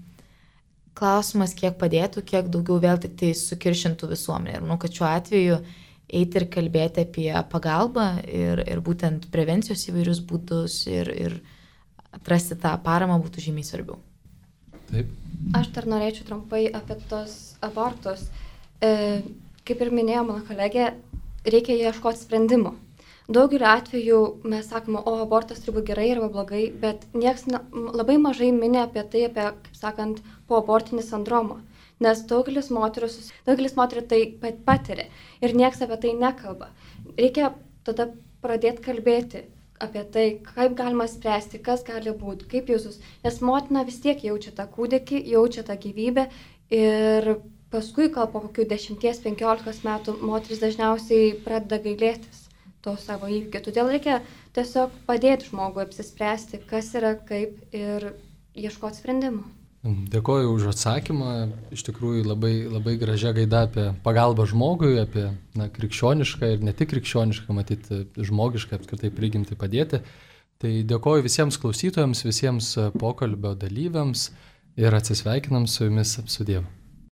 klausimas, kiek padėtų, kiek daugiau vėl tik tai sukiršintų visuomenę. Ir manau, kad šiuo atveju eiti ir kalbėti apie pagalbą ir būtent prevencijos įvairius būdus ir atrasti tą paramą būtų žymiai svarbiau. Taip. Aš dar norėčiau trumpai apie tos abortus. Kaip ir minėjo mano kolegė, reikia ieškoti sprendimų. Daugeliu atveju mes sakome, abortas turi būti gerai arba blogai, bet nieks labai mažai mini apie tai, kaip sakant, poabortinį sindromą. Nes daugelis moterų tai patiria ir nieks apie tai nekalba. Reikia tada pradėti kalbėti apie tai, kaip galima spręsti, kas gali būti, kaip jūsus. Nes motina vis tiek jaučia tą kūdikį, jaučia tą gyvybę ir paskui, gal po kokių 10-15 metų, moteris dažniausiai pradeda gailėtis to savo įvykio. Todėl reikia tiesiog padėti žmogui apsispręsti, kas yra, kaip ir ieškoti sprendimų. Dėkoju už atsakymą. Iš tikrųjų labai, labai gražia gaida apie pagalbą žmogui, apie krikščionišką ir ne tik krikščionišką, matyti žmogišką apskritai prigimti padėti. Tai dėkoju visiems klausytojams, visiems pokalbio dalyviams ir atsisveikinam su jumis su Dievu.